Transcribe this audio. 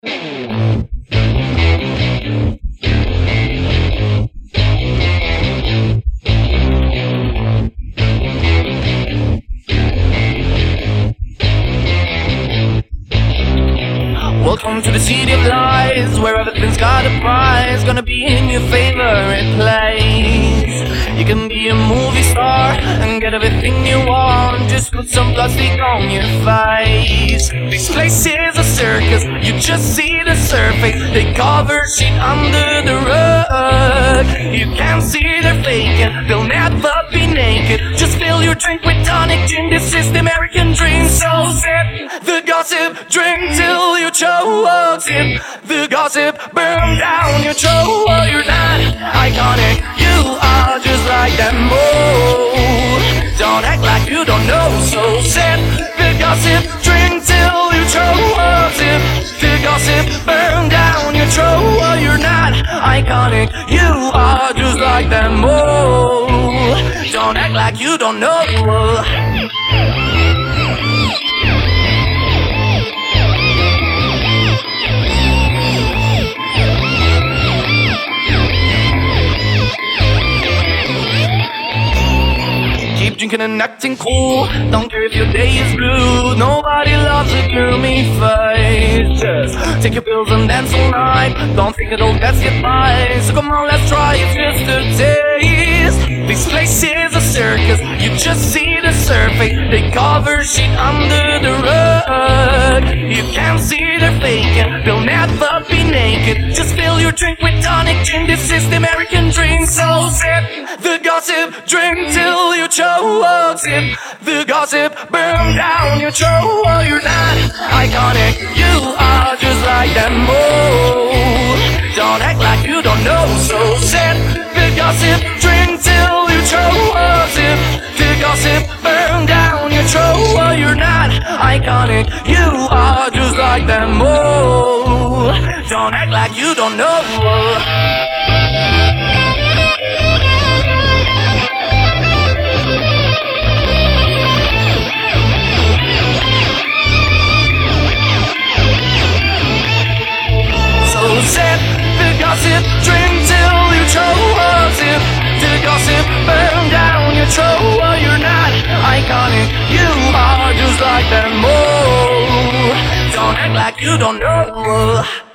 Welcome to the city of lies, where everything's got a prize. Gonna be in your favorite place. You can be a movie star and get everything you want. Just put some plastic on your face. This place is a circus, you just see the surface. They cover shit under the rug. You can't see they're faking, they'll never be naked. Just fill your drink with tonic gin, this is the American dream. So sip the gossip, drink till you choke. Sip the gossip, burn down your throat. You're not iconic, you are just like them. Oh, don't act like you don't know. So sip the gossip, drink till you choke. Sip the gossip, burn down your throat. You're not iconic, you are just like them. Oh, don't act like you don't know. Keep drinking and acting cool, don't care if your day is blue. Nobody loves a gloomy face. Just take your pills and dance all night. Don't think it'll get by. So come on, let's try it just a taste. This place is a circus, you just see the surface. They cover shit under the rug. You can't see they're faking, they'll never be naked. Just fill your drink with tonic gin, this is the American dream. So sip the gossip, drink till you choke. Sip the gossip, burn down your throat. You're not iconic, you are just like them. Oh, don't act like you don't know. So sip the gossip, drink till you choke. Sip the gossip, burn down your throat. You're not iconic, you are just like them. Oh, don't act like you don't know. Sip the gossip, drink till you choke. Sip the gossip, burn down your throat. You're not iconic, you are just like them. Oh, don't act like you don't know.